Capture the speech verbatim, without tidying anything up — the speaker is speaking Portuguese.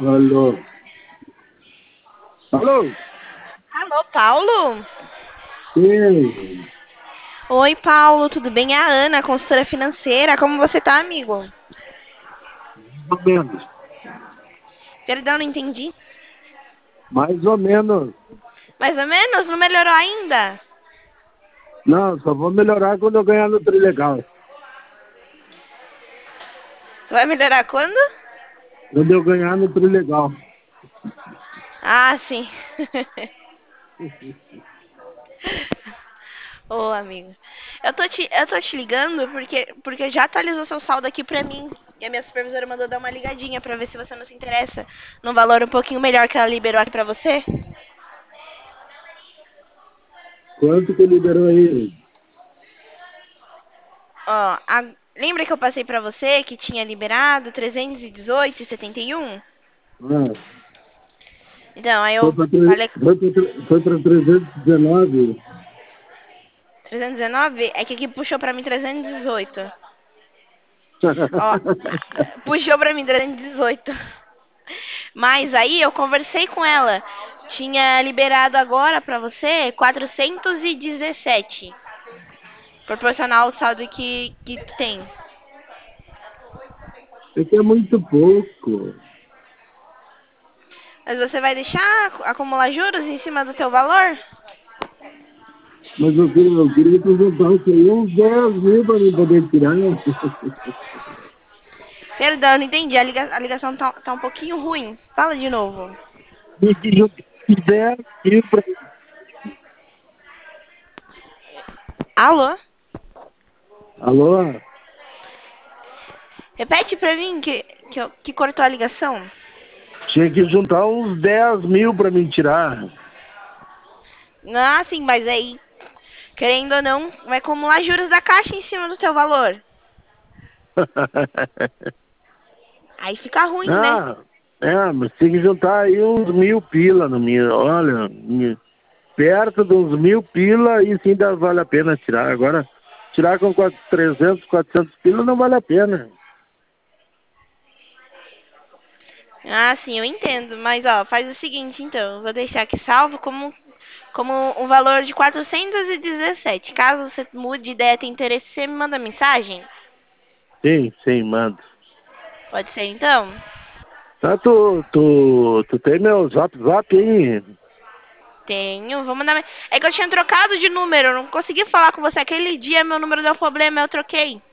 Alô? Alô? Alô, Paulo? Sim, Oi, Paulo, tudo bem? É a Ana, consultora financeira. Como você tá, amigo? mais ou menos. Perdão, não entendi. Mais ou menos. Mais ou menos? Não melhorou ainda? Não, só vou melhorar quando eu ganhar no Trilegal. Vai melhorar quando? Quando eu ganhar no Trilegal. Ah, sim. Ô, amigo. Eu tô te, eu tô te ligando porque, porque já atualizou seu saldo aqui pra mim. E a minha supervisora mandou dar uma ligadinha pra ver se você não se interessa num valor um pouquinho melhor que ela liberou aqui pra você. Quanto que liberou aí? Ó, a- lembra que eu passei pra você que tinha liberado trezentos e dezoito e setenta e um? Ah, Então, aí foi eu para falei foi pra, foi pra trezentos e dezenove. trezentos e dezenove, é que aqui puxou pra mim trezentos e dezoito. Ó, puxou pra mim trezentos e dezoito. Mas aí eu conversei com ela. Tinha liberado agora pra você quatrocentos e dezessete. Proporcional ao saldo que, que tem. É que é muito pouco. Mas você vai deixar acumular juros em cima do teu valor? Mas eu queria, eu queria apresentar isso aí uns dez mil para mim poder tirar. Perdão, não entendi. A, liga- a ligação tá, tá um pouquinho ruim. Fala de novo. Eu queria dez mil para Alô? Alô? Repete pra mim que, que, eu- que cortou a ligação. Tinha que juntar uns dez mil para me tirar. Ah, sim, mas aí, querendo ou não, vai acumular juros da caixa em cima do teu valor. Aí fica ruim, né? Ah, é, mas tem que juntar aí uns mil pila no meu. Olha, mi- perto dos mil pila, isso ainda vale a pena tirar. Agora, tirar com quatro- trezentos, quatrocentos pila não vale a pena. Ah, sim, eu entendo. Mas, ó, faz o seguinte, então. Eu vou deixar aqui salvo como, como um valor de quatrocentos e dezessete. Caso você mude de ideia, tenha interesse, você me manda mensagem? Sim, sim, manda. Pode ser, então? Tá, tu, tu, tu tem meu zap zap aí? Tenho, vou mandar. me- É que eu tinha trocado de número, eu não consegui falar com você aquele dia, meu número deu problema, eu troquei.